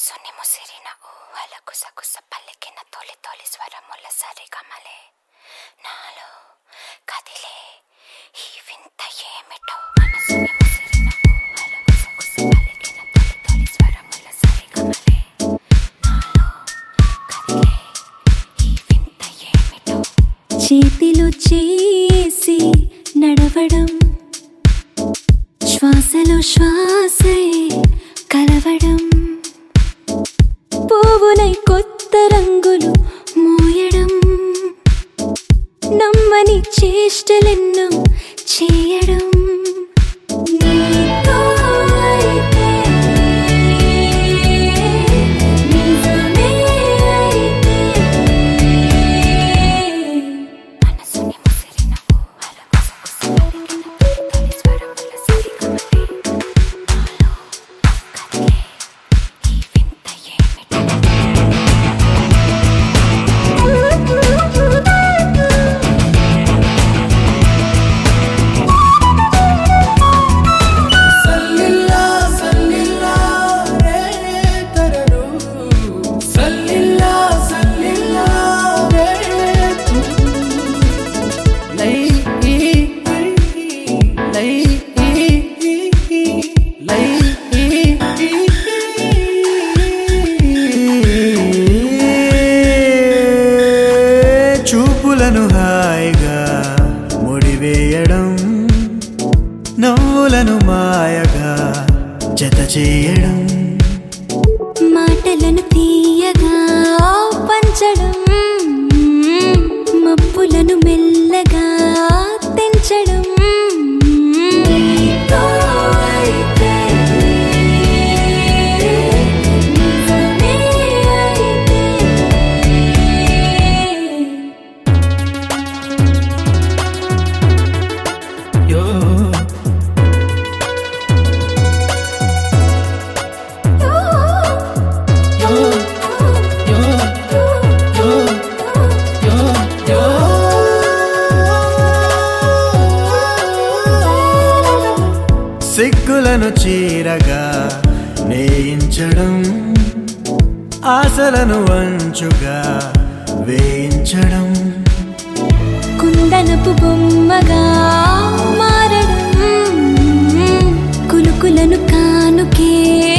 మనసుని ముసిరిన ఊహల గుసగుస పలికిన తొలి తొలి స్వరముల సరిగమలే నాలో కదిలే ఈ వింత ఏమిటో. మనసుని ముసిరిన ఊహల గుసగుస పలికిన తొలి తొలి స్వరముల సరిగమలే నాలో కదిలే ఈ వింత ఏమిటో. చేతిలో చేసి నడవడం, శ్వాసలో శ్వాసై కలవడం, పువ్వులై కొత్త రంగులు మోయడం, నమ్మని చేష్టలెన్నో చేయడం. నీతో అయితే నిజమే అయితే. మనసుని ముసిరిన ఊహల గుసగుస పలికిన తొలి తొలి స్వరముల సరిగమలే నాలో కదిలే ఈ వింత ఏమిటో. చూపులను హాయిగా ముడివేయడం, నవ్వులను మాయగా జత చేయడం, మాటలను తీయగా పంచడం, మబ్బులను మెల్లగా తెంచడం. నీతో అయితే నిజమే అయితే. యో యో యో యో యో యో. సిగ్గులను చీరగా నేయించడం, ఆశలను వంచుగా వేయించడం, కుందనపు బొమ్మగా మారడం, కులుకులను కానుకే